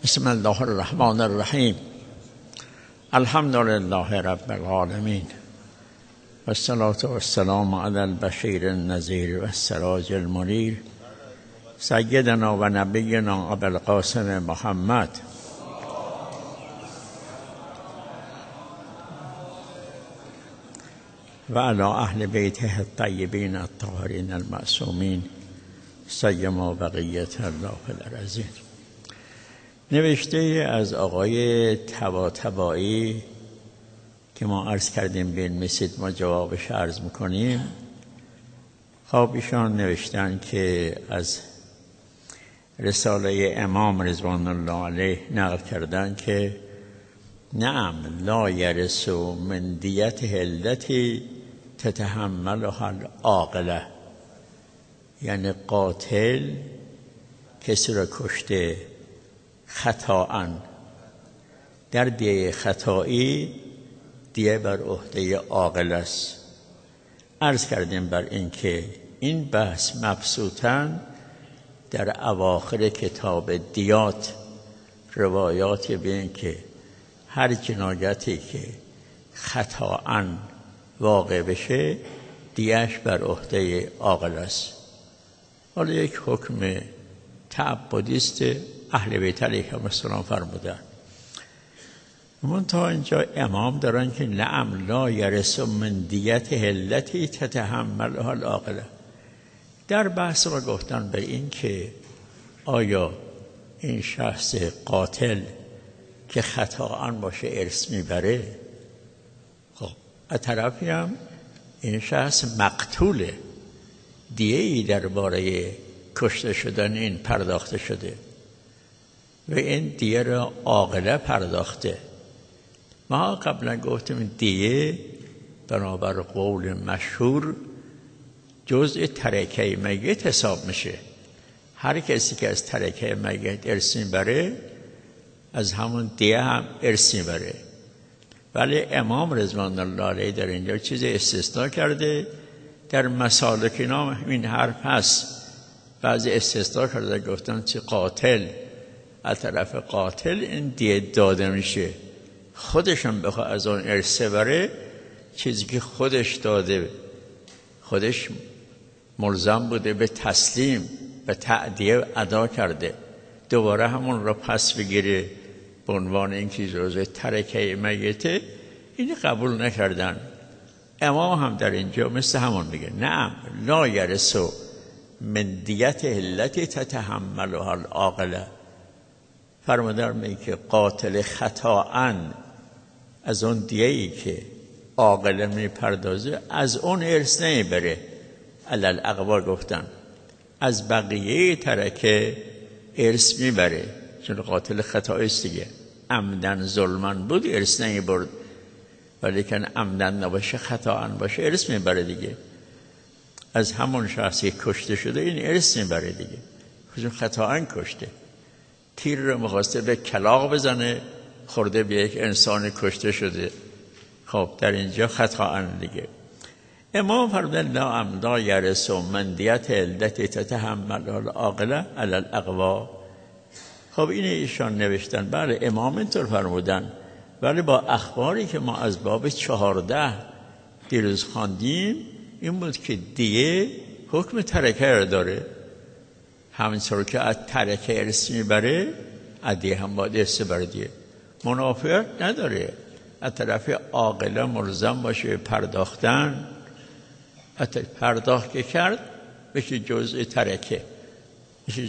بسم الله الرحمن الرحیم. الحمد لله رب العالمین و الصلاة و السلام علی البشیر النذیر و السراج المنیر سیدنا و نبینا ابوالقاسم محمد و علی اهل بیته الطیبین الطاهرین المعصومین سیما بقیت الله العظیم. نوشته از آقای طباطبایی که ما عرض کردیم بنویسید، ما جوابش عرض میکنیم. خب ایشان نوشتن که از رساله امام رضوان الله علیه نقل کردن که نعم لا یرث من دیت التی تتحملها العاقله، یعنی قاتل کسی را کشته خطاً در دیه خطایی دیه بر عهده عاقل است. عرض کردیم بر این که این بحث مبسوطاً در اواخر کتاب دیات روایاتی به این که هر جنایتی که خطاً واقع بشه دیهش بر عهده عاقل است. حالا یک حکم تعبدی است اهل بیت علیهم السلام فرمودن. منتها اینجا امام دارن که نعم لا یرث من دیت التی تتحملها العاقله. در بحث ما گفتن به این که آیا این شخص قاتل که خطاً باشه ارث میبره؟ خب از طرفی هم این شخص مقتوله، دیه‌ای درباره کشته شدن این پرداخته شده و این دیه را عاقله پرداخته. ما قبلا گفتیم دیه بنابر قول مشهور جزء ترکه میت حساب میشه. هر کسی که از ترکه میت ارث میبره از همون دیه هم ارث میبره. ولی امام رضوان الله علیه در اینجا چیز استثناء کرده. در مسالک نام این حرف هست، بعضی استثناء کرده، گفتن چه قاتل از طرف قاتل این دیه داده میشه، خودشم بخواه از اون ارث بره، چیزی که خودش داده خودش ملزم بوده به تسلیم و تأدیه ادا کرده، دوباره همون را پس بگیره به عنوان اینکه جزء ترکه میته، این قبول نکردن. امام هم در اینجا مثل همون میگه نعم لا یرث من دیت التی تتحملها العاقله. فرمودن میگه که قاتل خطاً از اون دیه‌ای که عاقله میپردازه از اون ارث نمیبره. علل اقوا گفتن از بقیه ترکه ارث میبره، چون قاتل خطایی است دیگه. عمدن ظلمن بود ارث نمیبرد، ولی که عمدن نباشه خطاً باشه ارث میبره دیگه. از همون شخصی کشته شده این ارث میبره دیگه، چون خطاً کشته. تیر رو می‌خواسته به کلاغ بزنه، خورده به یک انسان کشته شده. خب در اینجا خطاً دیگه. امام فرمودن لا یرث من دیت التی تتحملها العاقله علی الاقوا. خب این ایشان نوشتن بله امام اینطور فرمودن، ولی با اخباری که ما از باب 14 دیروز خواندیم این بود که دیه حکم ترکه رو داره. همینطور که از ترکه ارث میبره از دیه هم باید ارث بره دیه. منافعت نداره از طرف عاقله ملزم باشه پرداختن. پرداخت که کرد بشه جزء ترکه، میشه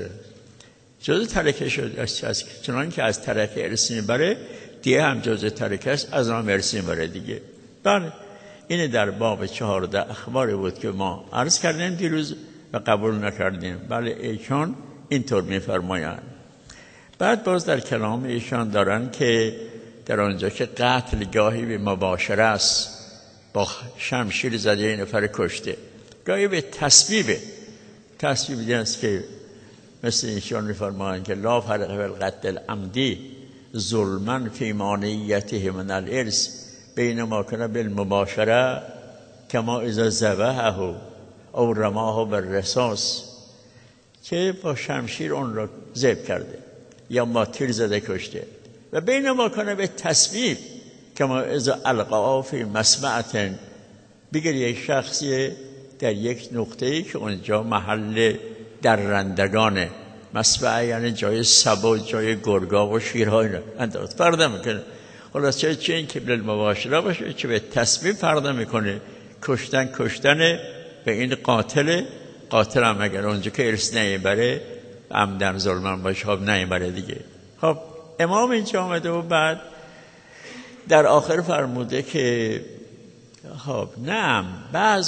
جزء ترکه شد. چنان که از ترکه ارث میبره دیه هم جزء ترکه است، از آن ارث میبره دیگه. بله این در باب 14 اخباری بود که ما عرض کردیم دیروز و قبول نکردیم. بله ایشان اینطور میفرمایند. بعد باز در کلام ایشان دارن که در آنجا که قتل گاهی به مباشره است، با شمشیر زده این نفر کشته، گاهی به تسبیب دیدن است که مثل ایشان میفرمایند که لا فرق فی القتل العمدی ظلما فی مانعیته من الارث بین ما کان بالمباشره کما اذا ذبحه او رماه بالرصاص، که با شمشیر اون را ذبح کرده. یا ما تیر زده کشته. و بین ما کنه به تصویب که ما از القا فی مسمعة، بگیر یک شخصی در یک نقطه‌ای که اونجا محل درندگانه، مسمعه یعنی جای سبا، جای گرگا و شیرها، اینا انداخت فردا میکنه. خلاص چه این که بالمباشره باشه، چه به تصویب فردا میکنه. کشتن به این قاتل هم اگر اونجا که ارث نمیبره عمدن ظلمن باشه، خب نمیبره دیگه. خب امام اینجا آمده و بعد در آخر فرموده که خب نعم بعض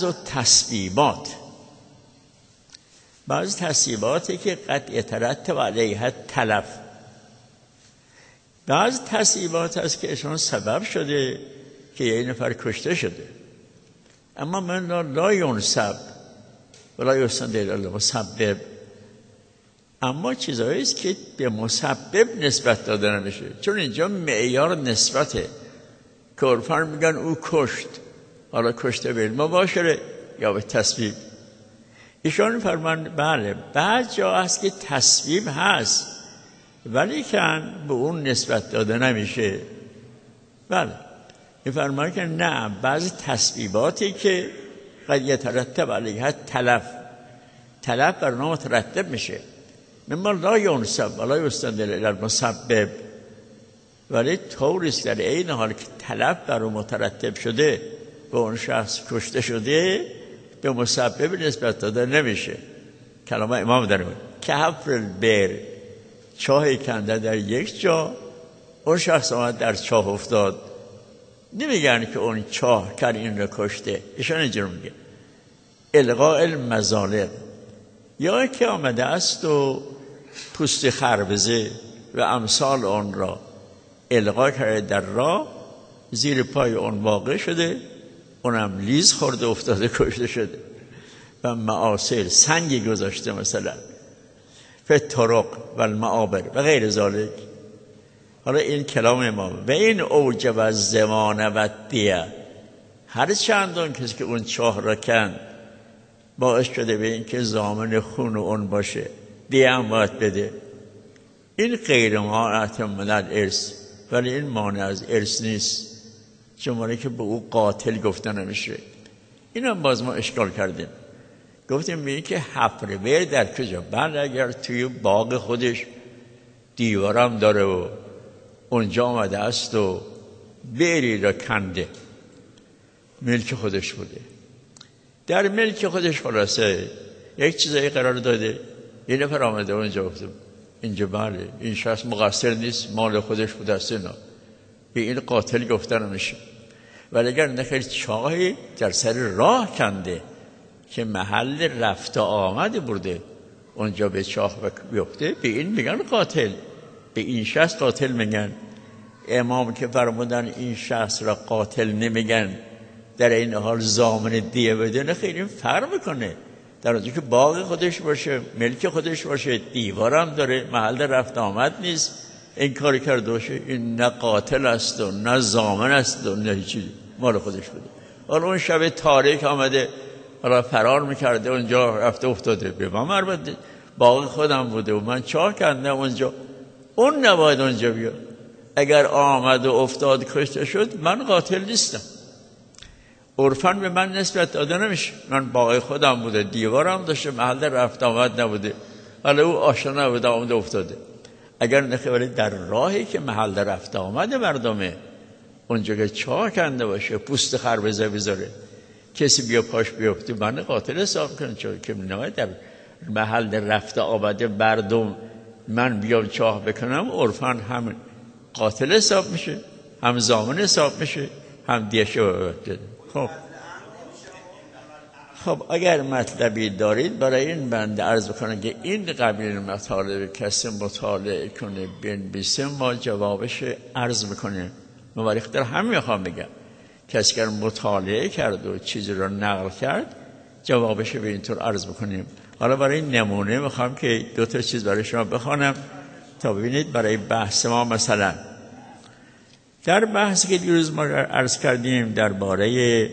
تصیباتی که قد یترتب علیها تلف، بعض تصیبات هست که اشان سبب شده که یه نفر کشته شده، اما من لا ینسب ولا یستند الی المسبب، اما چیزایی است که به مسبب نسبت داده نمیشه، چون اینجا معیار نسبته که عرفاً میگن او کشت، حالا کشته بالمباشره یا به تصویب. ایشان فرمان بله بعض جا هست که تصویب هست ولی که به اون نسبت داده نمیشه. بله این فرمان که نه، بعض تصویباتی که قد یترتب علیها تلف بر اونها مترتب میشه، مما لا ینسب ولا یستند الی المسبب، ولی طوریست در این حال که تلف بر اون مترتب شده، به اون شخص کشته شده، به مسبب نسبت داده نمیشه. کلام امام در میگه که حفر البئر، چاهی کنده در یک جا، اون شخص آمد در چاه افتاد، نمیگن که اون چاه کر این رو کشته، ایشان اینجور میگه القاء المظالم، یا که آمده است و پوست خربزه و امثال آن را القا کرده در راه، زیر پای اون واقع شده، اونم لیز خورده افتاده کشته شده. و معاصر سنگی گذاشته مثلا فطرق و المعابر و غیر ذالک. حالا این کلام امام و این اوجب از زمان و دیه، هر چندان کسی که اون چاه را کند باعث شده به این که ضامن خون اون باشه، دیه هم باید بده. این غیر مانعت من الارث، ولی این مانع از ارث نیست، چون که به او قاتل گفتن نمیشه. این هم باز ما اشکال کردیم، گفتیم به این که حفر بئر در کجا؟ بله اگر توی باغ خودش دیوارم داره و اونجا آمده است و بئری را کنده، ملک خودش بوده، در ملک خودش خلاصه یک چیزایی قرار داده، یه نفر آمده اونجا گفته اینجا بله این شخص مقصر نیست، مال خودش بوده است، اینا به این قاتل گفتن نمیشه. ولی اگر نخیر چاهی در سر راه کنده که محل رفت آمد برده، اونجا به چاه بیفته، به این میگن قاتل، به این شخص قاتل میگن. امام که فرمودن این شخص را قاتل نمیگن، در این حال ضامن دیه بده، نه خیلی فرق میکنه. در اونجا که باغ خودش باشه، ملک خودش باشه، دیوارم داره، محل رفت آمد نیست، این کاری کرده باشه، این نه قاتل است و نه ضامن است و نه چیزی، مال خودش بوده. حالا اون شب تاریک آمده، حالا فرار میکرده، اونجا رفته افتاده، به من مربوطه، باغ خودم بوده و من چاه کندم اونجا، اون نباید اونجا بیاد. اگر آمد و افتاد کشته شد، من قاتل نیستم، عرفاً به من نسبت داده نمیشه، من باغ خودم بوده، دیوارم داشته، محل رفت آمد نبوده، حالا او آشنا نبوده آمده افتاده. اگر نخبره در راهی که محل رفت آمد مردمه، اونجا که چاه کنده باشه، پوست خربزه بذاره، کسی بیا پاش بیفته، من قاتل حساب کنه، چون که نباید در محل رفت آمد مردم من بیام چاه بکنم، عرفاً هم قاتل حساب میشه، هم ضامن حساب میشه، هم دیشه بده. خب اگر مطلبی دارید برای این بنده عرض بکنم که این قبیل مطالب کسی مطالعه کنه بنویسه، ما جوابش عرض میکنیم. مورخ در همین میخوام بگم، کسی که مطالعه کرد و چیزی رو نقل کرد، جوابش به اینطور عرض بکنیم. حالا برای نمونه میخوام که دو تا چیز برای شما بخوانم تا ببینید برای بحث ما. مثلا در بحثی که دیروز ما عرض کردیم درباره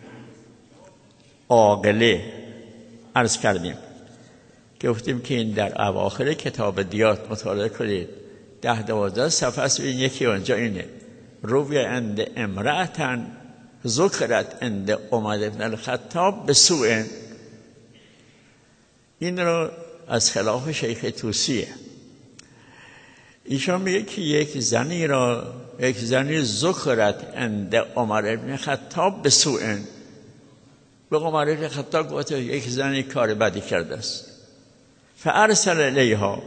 عاقله عرض کردیم که گفتیم که این در اواخر کتاب دیات مطالعه کنید، 10-12 صفحه است. این یکی اونجا اینه: روی عند امرأة ذکرت عند عمر بن الخطاب به سوء. این رو از خلاف شیخ طوسیه. ایشان میگه که یک زنی ذکرت عند عمر بن الخطاب به سوء. به عمر بن الخطاب گفت یک زنی کار بدی کرده است. فارسل الیها.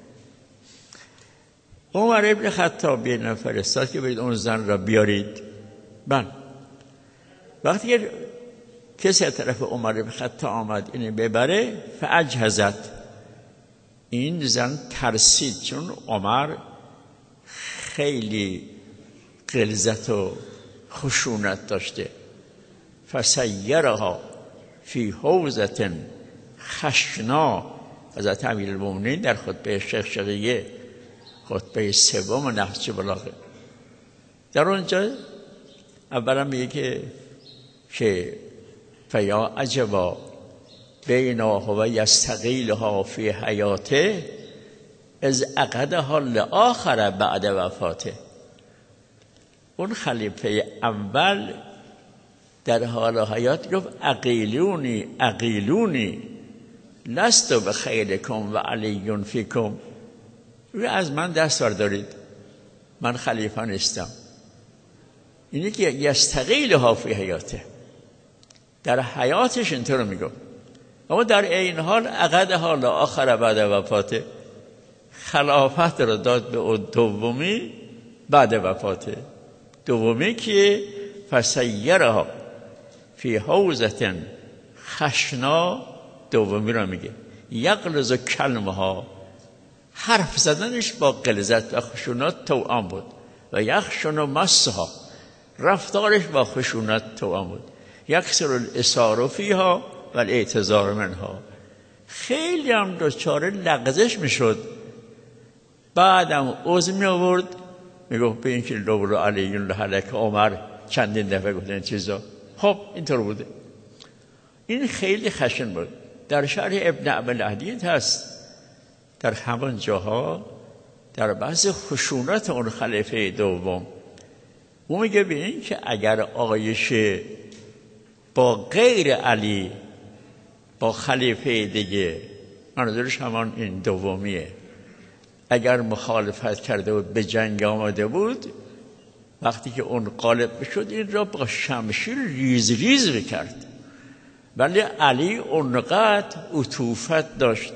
عمر بن الخطاب یه نفر فرستاد که برید اون زن را بیارید. وقتی که کسی از طرف عمر بن الخطاب آمد اینو ببره، فاجهزت، این زن ترسید، چون عمر خیلی غلظت و خشونت داشته. فسیرها فی حوضة خشنا. حضرت امیرالمومنین در خطبه شقشقیه، خطبه سوم نهج بلاغه، در اونجا اولا میگه که فیا عجبا بیناه و یستقیلها فی حیاته از عقدها لآخر بعد وفاته. اون خلیفه اول در حال حیات گفت عقیلونی لست بخیرکم و علی فیکم. از من دست بردارید، من خلیفه نیستم. اینی که یستقیلها فی حیاته، در حیاتش اینطور میگم، اما در این حال عقدها لآخر بعد وفاته، خلافت رو داد به اون دومی بعد وفاته. دومی که فسیرها فی حوضة خشنا، دومی رو میگه یغلظ کلمها، حرف زدنش با غلظت و خشونت توأم بود. و یخشن مسها، رفتارش با خشونت توأم بود. یکسر الاصرار فیها و الاعتذار منها، خیلی هم دچار لغزش میشد. بعدم عذر می آورد، میگفت به این که لو علی لهلک. عمر چندین دفعه گفت این چیزا. خب اینطور بوده. این خیلی خشن بود. در شرح ابن ابوالحدید هست، در همون جاها در بحث خشونت اون خلیفه دوم، او میگه ببینید که اگر عایشه با غیر علی، با خلیفه دیگه، منظورش همان این دومیه، اگر مخالفت کرده و به جنگ آمده بود، وقتی که اون غالب شد این را با شمشیر ریز ریز بکرد. ولی علی اونقدر عطوفت داشت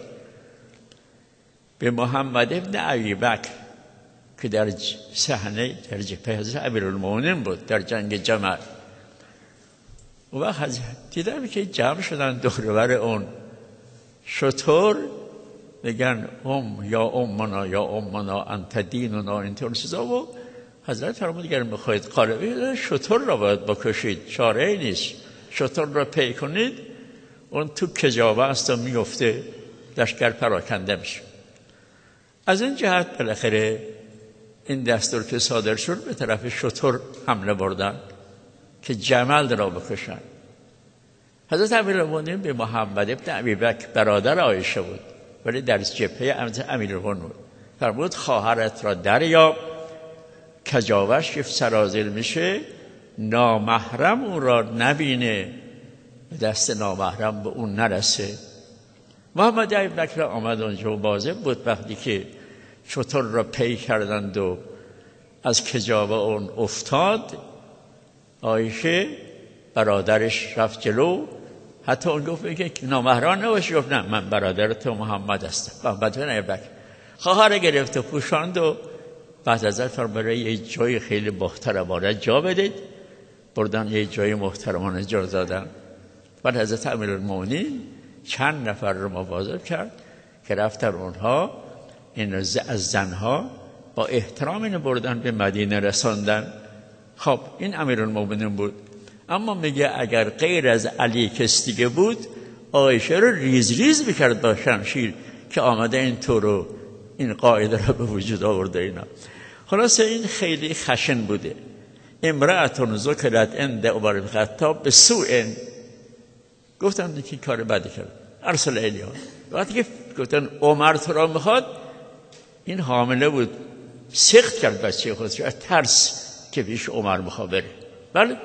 به محمد ابن ابی بکر که در صحنه در جبهه حضرت امیرالمومنین بود در جنگ جمل. و وقت دیدم که جمع شدن دوربر اون شطور، میگن یا امنا انت دیننا، اینطور چیزا. و حضرت فرمود اگر میخواید غالبی شطور را باید بکشید، چاره نیست. شطور را پی کنید، اون تو کجاوه است و میفته، لشکر پراکنده میشه. از این جهت بالاخره این دستور که صادر شد به طرف شطور حمله بردن که جمل را بکشن. حضرت امیرالمومنین به محمد ابن ابی بکر برادر عایشه بود، ولی در جبهه امیرالمومنین بود. فرمود خواهرت را دریاب، کجاوش سرازیر میشه، نامحرم اون را نبینه، دست نامحرم به اون نرسه. محمد ابی بکر آمد اونجا و واضح بود وقتی که شطور را پی کردند و از کجاوه اون افتاد، عایشه برادرش رفت جلو. حتی اون گفت که نامحرم نباشی، گفت نه من برادر تو محمد هستم. محمد بن ابی بکر خواهر گرفت و پوشاند و بعد از ذلك برای یه جای خیلی محترمانه جا بدید، بردن یه جای محترمانه جا دادن. بعد حضرت امیرالمومنین چند نفر رو مواظب کرد که رفتن اونها این از زنها با احترام اینو بردن به مدینه رساندن. خب این امیرالمومنین بود. اما میگه اگر غیر از علی کس دیگه بود، عایشه رو ریز ریز میکرد با شمشیر که آمده این تو رو، این قاعده رو به وجود آورده. اینا خلاصه این خیلی خشن بوده. امرأة ذکرت عند عمر بن الخطاب به سوء، گفتن که کار بدی کرد. ارسل الیها. وقتی که گفتن عمر تو را میخواد، این حامله بود سخت کرد بچه خودش از ترس که پیش عمر میخواد بره. بله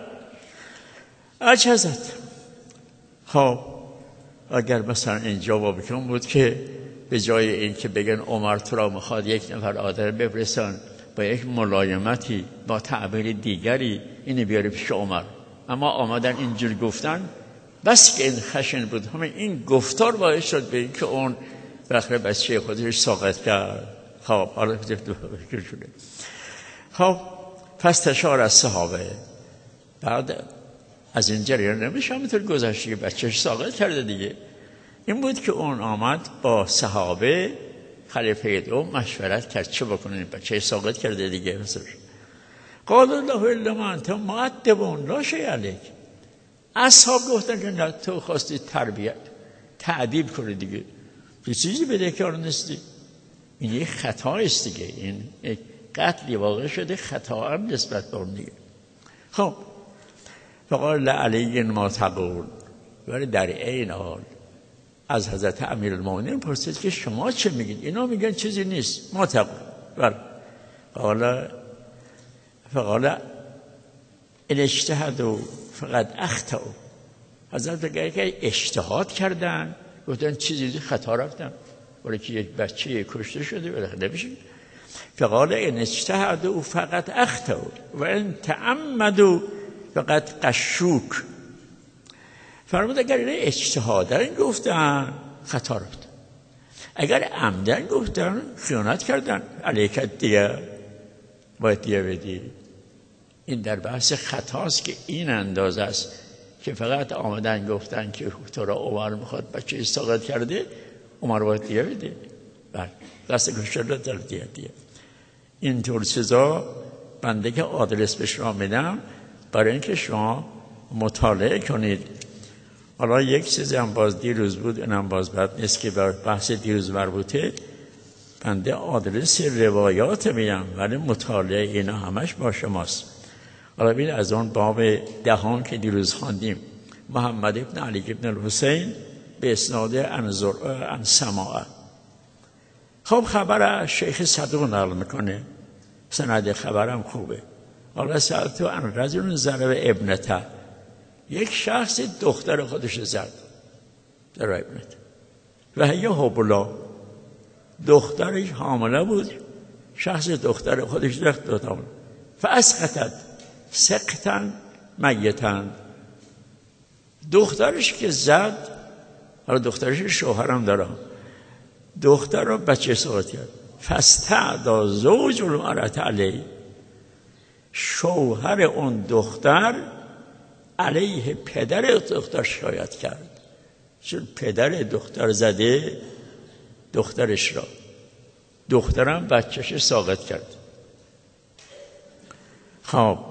عجزت. خب اگر مثلا اینجا بابکم بود که به جای این که بگن عمر تو را میخواد یک نفر آدم بفرستن با یک ملایمتی با تعبیر دیگری اینو بیاره پیش عمر، اما آمدن اینجور گفتن بس که این خشن بود، همه این گفتار باعث شد به این که اون بخره بچه خودش ساقط کرد. خب حالا فکر شده. خب پس تشار از صحابه بعد از این جریان نمیشه همینطور گذشته که بچهش ساقط کرده دیگه. این بود که اون آمد با صحابه خلیفه دوم مشورت کرد چه بکنه، بچه ساقط کرده دیگه. قال الله الا ما انت مؤدب لا شیء علیک. اصحاب گفتن که نه تو خواستی تربیت تعدیب کنی دیگه، تو چیزی بدهکار نیستی. این یک خطا است دیگه، این یک قتلی واقع شده، خطا هم نسبت به اون دیگه. خب فقال لعلی ما تقول، ولی در این حال از حضرت امیرالمومنین پرسید که شما چه میگید؟ اینا میگن چیزی نیست، ما تقول. فقال این اجتهدوا فقط اخطأوا. حضرت بگه که اجتهاد کردن گفتن چیزی خطا رفتن، ولی که یک بچه کشته شده ولی نمیشه. فقال این اجتهدوا فقط اخطأوا و این تعمدوا فقط قشوک. فرمود اگر این اجتهادن گفتن خطا رفتن، اگر عمدن گفتن خیانت کردن، علیک دیه باید دیه بدی. این در بحث خطاست که این اندازه است که فقط آمدن گفتن که تو را عمر میخواد بچه ساقط کرده، عمر باید دیه بده. بله دست کشتر در دیه. این طور چیزا بنده که آدرس به شما میدم برای اینکه شما مطالعه کنید. حالا یک چیزی هم باز دیروز بود، اینم باز بد نیست که بر بحث دیروز مربوطه، بنده آدرس روایات میدم ولی مطالعه اینا همش با شماست. حالا ببین از اون باب 10 که دیروز خواندیم، محمد ابن علی ابن الحسین به اسناد عن سماعه. خب خبر شیخ صدوق نقل میکنه، سند خبرم خوبه. حالا سألت عن رجل ضرب ابنته، یک شخص دختر خودش زد در ابنته و هی حبلا، دخترش حامله بود، شخص دختر خودش داد فاسقطت سقطا میتا. دخترش که زد، حالا دخترش شوهرم داره، دختر رو بچه ساقط کرد. فاستعدا زوج المرأة علیه، شوهر اون دختر علیه پدر دختر شکایت کرد، چون پدر دختر زده دخترش را، دخترم بچهش ساقط کرد. خب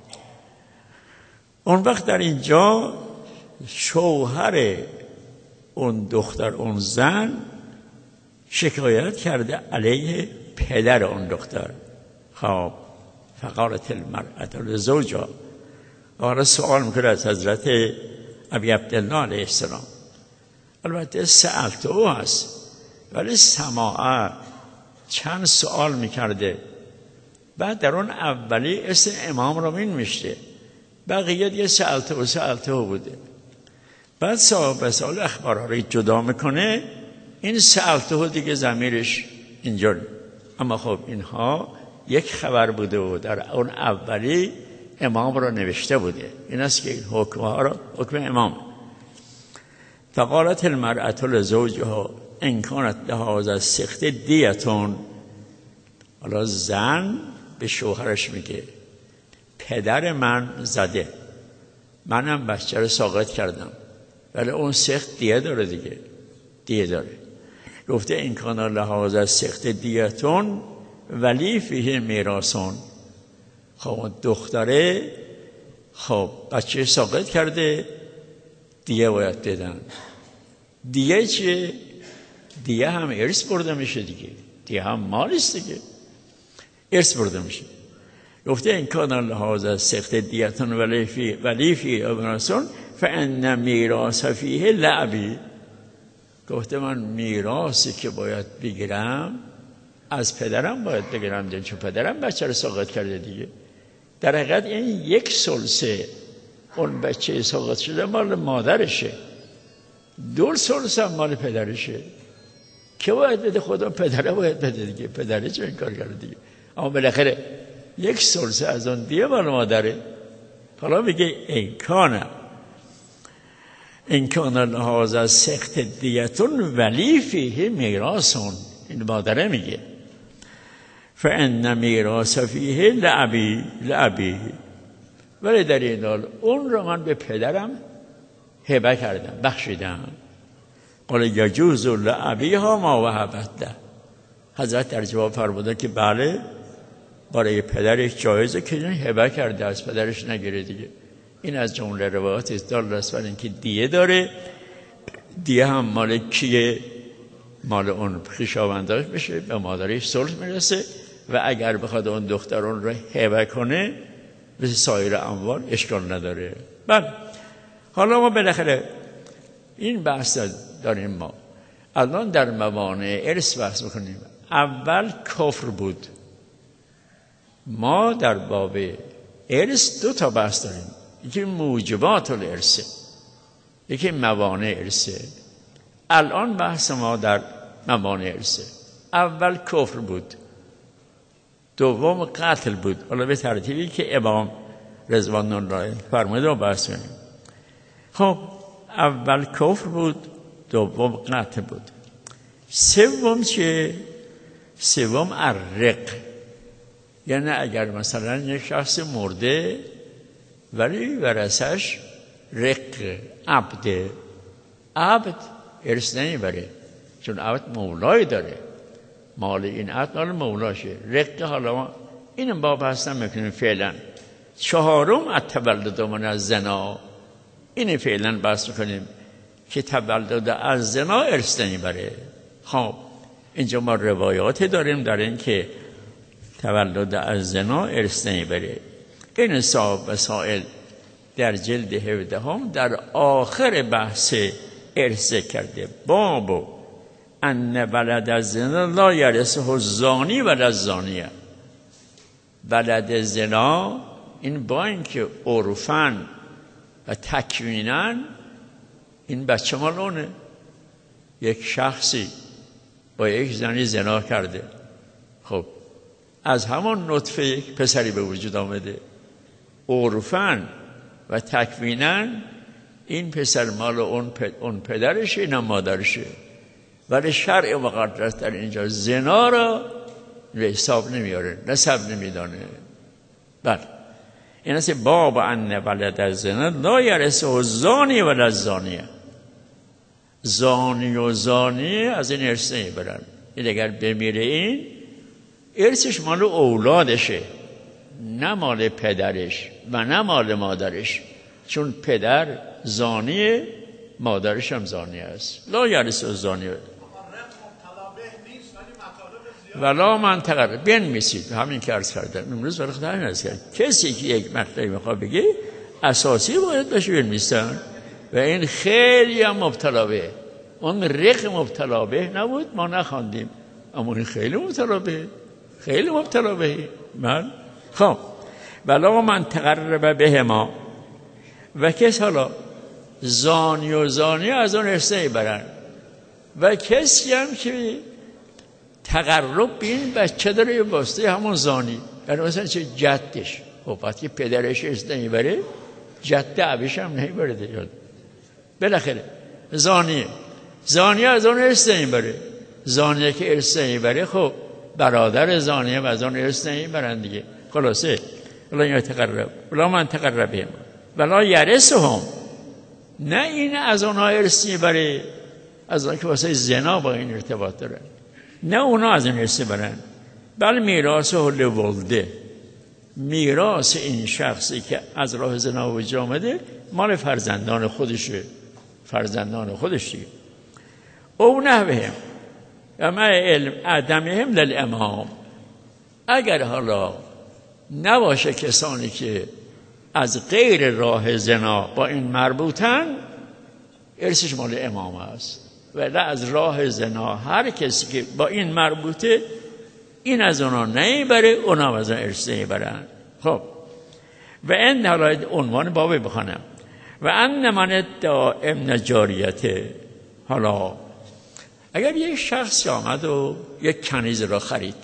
اون وقت در اینجا شوهر اون دختر، اون زن شکایت کرده علیه پدر اون دختر. خب فقالت المرأة لزوجها، آره سوال میکنه از حضرت ابی عبدالله علیه السلام. البته سألت او هست ولی سماعه چند سوال میکرده، بعد در اون اولی اسم امام رو میشته، بقیه دیگه سألت او بوده. بعد صاحب سوال اخبارها رو جدا میکنه، این سألت او دیگه ضمیرش اینجا. اما خب اینها یک خبر بوده و در اون اولی امام را نوشته بوده. این است که این حکمها را حکم امام. فقالت المرأة لزوجها ان کانت لهذا السقط دیتون. حالا زن به شوهرش میگه پدر من زده، منم بچه رو ساقط کردم، ولی اون سقط دیه داره دیگه، دیه داره. گفته این کان لهذا السقط دیتون ولی فیه میراثون. خب دختره خب بچه ساقط کرده، دیه باید بدن. دیه چیه؟ دیه هم ارث برده میشه دیگه، دیه هم مال است دیگه، ارث برده میشه. گفته این کان لهذا السقط دیتون ولی فیه میراثون فان میراث فیه لعبی. گفته من میراثی که باید بگیرم از پدرم باید بگیرم دیگه، چون پدرم بچه رو ساقط کرده دیگه. در حقیقت این 1/3 اون بچه ساقط شده مال مادرشه، 2/3 هم مال پدرشه. که باید بده؟ خدا پدره باید بده دیگه، پدره چه این کار کرده دیگه. اما بالاخره 1/3 از اون دیگه مال مادره. حالا میگه این کان لحاظ از سخت دیتون ولی فیه میراثون، این مادره میگه فان میراث فیه لابی، ولی در این حال اون رو من به پدرم هبه کردم، بخشیدم. قال یجوز لابیها ما وهبت له، حضرت در جواب فرمودن که بله برای پدرش جایزه که این هبه کرده، از پدرش نگیره دیگه. این از جمله روایات است دال بر اینکه دیه داره، دیه هم مال کیه؟ مال اون خویشاونداش بشه، به مادرش صلح میرسه و اگر بخواد اون دختر اون رو هبه کنه مثل سایر اموال اشکال نداره. بله حالا ما بالاخره این بحث داریم. ما الان در موانع ارث بحث میکنیم. اول کفر بود. ما در باب ارث 2 بحث داریم، یکی موجبات الارث، یکی موانع ارث. الان بحث ما در موانع ارث. اول کفر بود، دوم قتل بود. حالا به ترتیبی که امام رضوان الله فرموده رو بحث کنیم. خب اول کفر بود، دوم قتل بود. سوم چه؟ سوم الرق، یعنی اگر مثلا یک شخص مرده ولی ورثش رق، عبد ارث نمیبره، چون عبد مولای داره، مال این عبد مال مولاشه. رق حالا ما اینم با بحث نمیکنیم فعلا. چهارم التولد من الزنا، این فعلا بحث میکنیم که تولد از زنا ارث نمیبره. خب اینجا ما روایات داریم در این که تولد از زنا ارث نمیبره. این صاحب وسائل در جلد 17 هم در آخر بحث ارث کرده. باب ان ولد از زنا لا یرثه الزانی ولا الزانیه. ولد زنا این با اینکه عرفاً و تکویناً این بچه مال اونه. یک شخصی با یک زنی زنا کرده، خب از همان نطفه یک پسری به وجود آمده. عرفاً و تکویناً این پسر مال اون پدرشه، این هم مادرشه. ولی شرع مقدس در اینجا زنا را به حساب نمیاره، نسب نمیدانه. بله این است باب ان ولد الزنا لا یرثه الزانی ولا الزانیه. زانی و زانیه از این ارث نمیبرن. این اگر بمیره این ارثش مال اولادشه، نه مال پدرش و نه مال مادرش، چون پدر زانیه، مادرش هم زانیه است. لا یرثه الزانیه ولا من تقرب بنویسید. همین که عرض کردم امروز برای خدا همین عرض کرد. کسی که یک مطلبی میخواد بگه اساسی باید باشه بنویسن و این خیلی هم مبتلا به اون رق مبتلا به نبود، ما نخواندیم، اما این خیلی مبتلا به، خیلی مبتلا به. من خب ولا من تقرب به ما و کس حالا زانی و زانی از اون ارث نمیبرن و کسی هم که تقرب به این بچه داره یه واسطه همون زانی، یعنی مثلا چه جدش، خب وقتی پدرش ارث نمیبره جد عبیش هم نمیبره دیگه. بالاخره زانیه از اون ارث نمیبره. زانیه که ارث نمیبره خب برادر زانیه و از اون ارث نمیبرن دیگه. خلاصه ولا من تقرب هم ولا یرثهم، نه این از اونها ارث میبره، از اون که واسه زنا با این ارتباط دارن، نه اونا از این ارث برن، بل میراث لولده، میراث این شخصی که از راه زنا وجود آمده مال فرزندان خودشه، فرزندان خودش دیگه. او نحوهم و ما علم عدمهم للامام، اگر حالا نباشه کسانی که از غیر راه زنا با این مربوطن ارثش مال امام است، ولی از راه زنا هر کسی که با این مربوطه این از اونا نمیبره، اونا از اون ارث نمیبرن. خب و این حالا عنوان بابی بخونم و ان من ادعا ابن جاریته. حالا اگر یک شخص آمد و یک کنیز را خرید،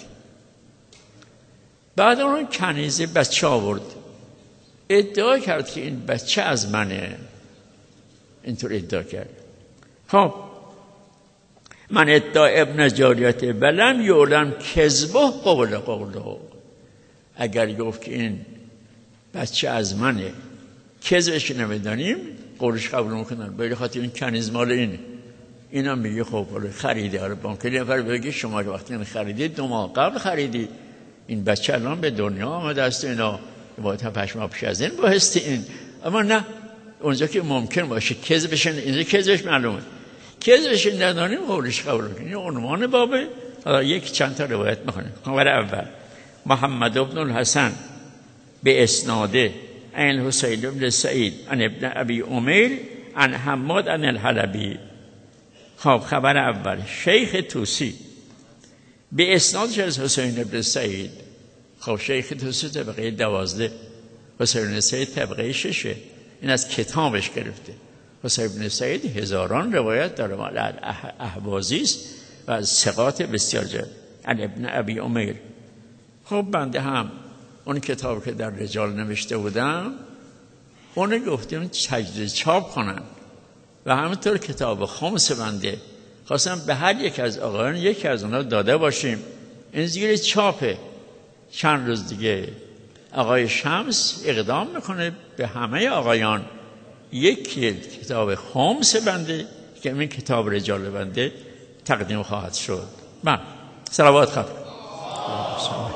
بعد اون کنیز بچه آورد، ادعا کرد که این بچه از منه، اینطور ادعا کرد. خب من ادعا ابن جاریته ولم یعلم کذبه قوله. اگر گفت که این بچه از منه، کذبش نمیدانیم، قولش قبول میکنن، به خاطر این کنیز مال اینه. اینا میگه خب خریده. حالا ممکنه نفر بگه شما وقتی این خریدید 2 ماه قبل خریدید، این بچه الان به دنیا آمده است، اینا باید 7-8 ماه پیش از این بایستی این. اما نه، اونجا که ممکن باشه کذبش، اینجا کذبش معلومه، کذبش ندانیم، قولش قبول کنیم. این عنوان بابه. حالا یک چند تا روایت میخونیم. خبر اول محمد بن الحسن به اسناده عن حسین بن سعید عن ابن ابی عمیر عن حماد عن الحلبی. خب خبر اول شیخ توسی به اسنادش از حسین بن سعید. خب شیخ توسی طبقه 12، حسین بن سعید طبقه 6. این از کتابش گرفته. حسین بن سعید هزاران روایت داره، مال اهوازی است و از ثقات بسیار جالب. عن ابن ابی عمیر. خب بنده هم اون کتاب که در رجال نوشته بودم اون گفتیم تجدید چاپ کنن و همینطور کتاب خمس بنده خواستم به هر یک از آقایان یکی از اونا داده باشیم. این زیر چاپه. چند روز دیگه آقای شمس اقدام میکنه به همه آقایان یک کتاب خمس بنده که این کتاب رجال بنده تقدیم خواهد شد. من صلوات خواهد